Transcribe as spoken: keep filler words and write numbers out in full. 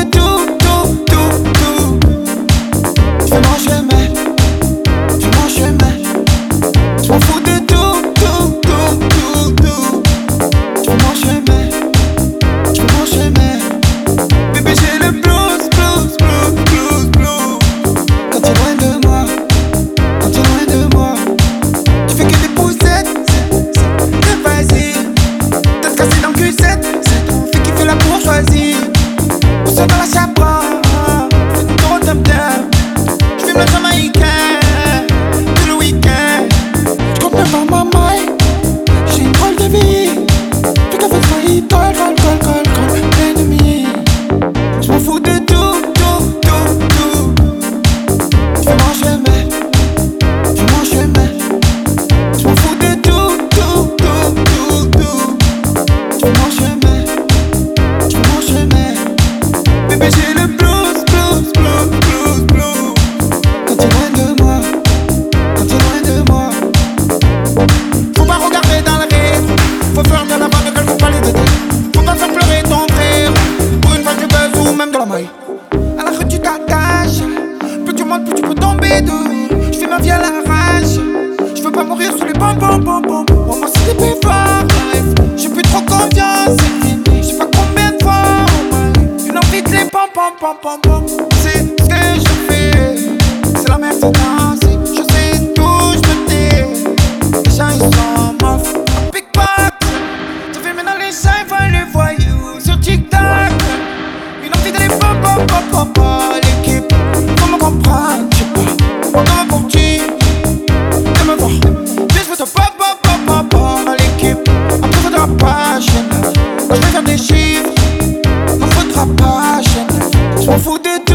de tout, tout, tout, tout. Je fais mon chemin, je fais mon chemin. Je m'en fous de tout, tout, tout, tout, tout. Je fais mon chemin, je fais mon chemin. Bébé j'ai le blues, blues, blues, blues, blues. Quand t'es loin de moi, quand t'es loin de moi, tu fais que des poussettes, c'est facile. T'as cassé dans le cul, c'est ton fille qui fait la bourgeoisie. Où sont dans la chapra, c'est du gros top down. J'fume le jamaïcain, tout le week-end. J'compte même pas ma maille, j'ai une drôle de vie. Fais qu'avec toi il colle, colle, colle, colle, colle, l'ennemi. J'm'en fous de tout, tout, tout, tout. J'fais mon chemin, j'fais mon chemin. J'm'en fous de tout, tout, tout, tout, tout. J'fais mon chemin, j'fais mon chemin. Bébé j'ai le blues, blues, blues, blues, blues. Quand t'es loin de moi, quand t'es loin de moi, faut pas regarder dans le rétro. Faut faire de la vanne qu'elle faut pas les aider. Faut pas faire pleurer ton frère. Pour une fois tu buzz ou même de la maille. À la rue tu t'attaches. Plus tu montes plus tu peux tomber de. J'fais ma vie à l'arrache. J'veux pas mourir sous les pom pom pom pom. Moi moi c'est des plus forts. J'ai plus trop confiance, c'est fini. J'sais pas combien de fois. Une envie de les pom pom pom pom pom. C'est ce que je fais. C'est la merde c'est danser. Je sais tout, j'me tais. Les gens ils sont mof. Pickpocket. Ça fait maintenant les gens ils voient les voyous sur TikTok. Une envie d'aller pop pop pop pop pop. L'équipe, faut me comprendre. J'sais pas, on va pour qui. Viens me voir. Viens j'veux te pop pop pop pop pop. L'équipe, après faudra pas gêner. Moi j'vais faire des chiffres, m'en faudra pas gêner. J'm'en fous de tout.